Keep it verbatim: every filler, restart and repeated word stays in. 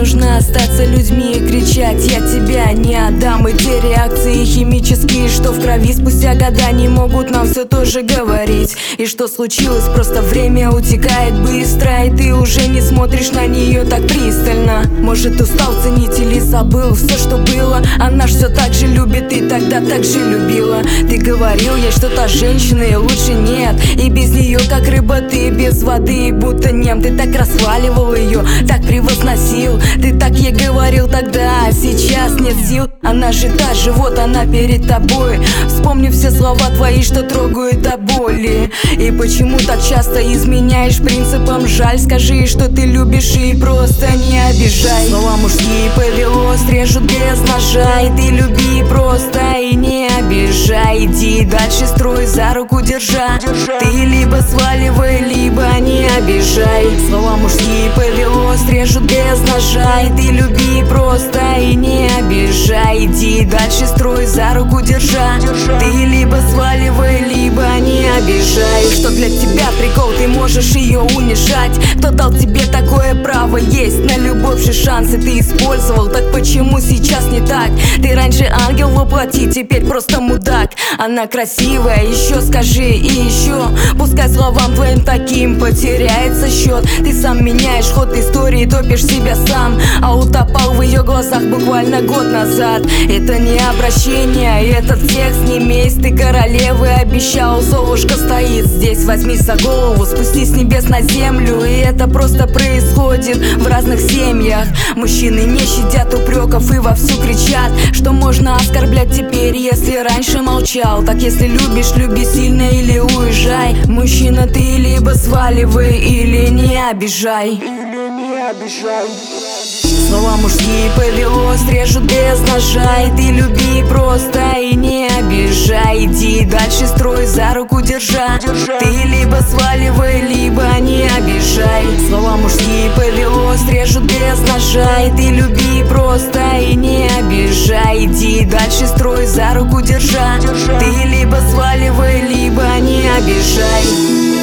нужно остаться людьми и кричать: я тебя не отдам. И те реакции химические, что в крови спустя года, не могут нам все тоже говорить. И что случилось? Просто время утекает быстро, и ты уже не смотришь на нее так пристально. Может, устал ценить или забыл все, что было. Она ж все так же любит и тогда так же любила. Ты говорил ей, что та женщина и лучше нет, и без нее как рыба ты без воды, будто нем. Ты так расхваливал ее, так превозносил, ты так ей говорил тогда, а сейчас нет сил. Она же та же, вот она перед тобой. Вспомни все слова твои, что трогают до боли. И почему так часто изменяешь принципам? Жаль, скажи, что ты любишь, и просто не обижай. Слова мужские повелось, режут без ножа, и ты люби просто и не обижай. Иди дальше, строй, за руку держа. Ты либо сваливай, либо не обижай. Слова мужские повелось, режут без ножа, и ты люби просто и не обижай. Иди дальше, строй, за руку держа. Ты либо сваливай, либо не обижай. Что для тебя прикол, ты можешь ее унижать. Кто дал тебе такое право? Есть на любовь же шансы ты использовал. Так почему сейчас не так? Ты раньше ангел воплоти, теперь просто мудак. Она красивая, еще скажи и еще. Пускай словам твоим таким потеряется счет. Ты сам меняешь ход истории, топишь себя сам, а утопал в ее глазах буквально год назад. Это не обращение, этот текст не месть. Ты королевы обещал, Золушка стоит здесь. Возьми за голову, спустись с небес на землю. И это просто происходит в разных семьях. Мужчины не щадят упреков и вовсю кричат, что можно оскорблять теперь, если раньше молчал. Так если любишь, люби сильно или уезжай. Мужчина, ты либо сваливай, или не обижай. Или не обижай. Слова мужские повелось, режут без ножа, и ты люби просто и не обижай. Иди дальше, строй, за руку держа. Ты либо сваливай, либо не обижай. Слова мужские повелось, режут без ножа, и ты люби просто и не обижай. Иди дальше, строй, за руку держа. Ты либо сваливай, либо не обижай.